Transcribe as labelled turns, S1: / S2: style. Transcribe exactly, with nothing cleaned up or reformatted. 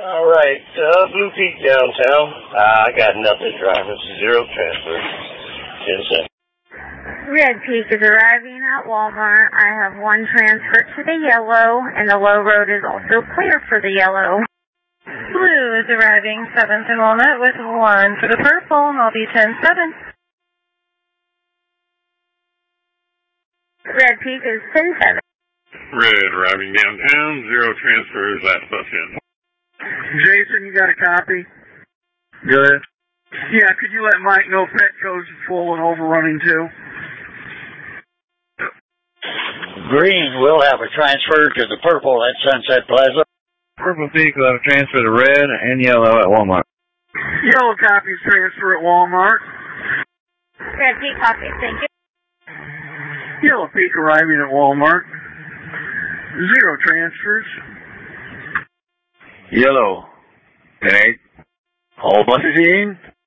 S1: All right, uh, Blue Peak downtown. Uh, I got nothing driving. Zero transfer. ten cents.
S2: Red Peak is arriving at Walmart. I have one transfer to the yellow, and the low road is also clear for the yellow.
S3: Blue is arriving seventh in Walnut with one for the purple. I'll be ten seven.
S2: Red Peak is ten seven.
S4: Red arriving downtown. Zero transfers at bus end.
S5: Jason, you got a copy?
S6: Good.
S5: Yeah, could you let Mike know Petco's full and overrunning too?
S6: Green will have a transfer to the purple at Sunset Plaza. Purple Peak will have a transfer to red and yellow at Walmart.
S5: Yellow copies transfer at Walmart.
S2: Red Peak copy, thank you.
S5: Yellow Peak arriving at Walmart. Zero transfers.
S6: Yellow. Okay. All buses in.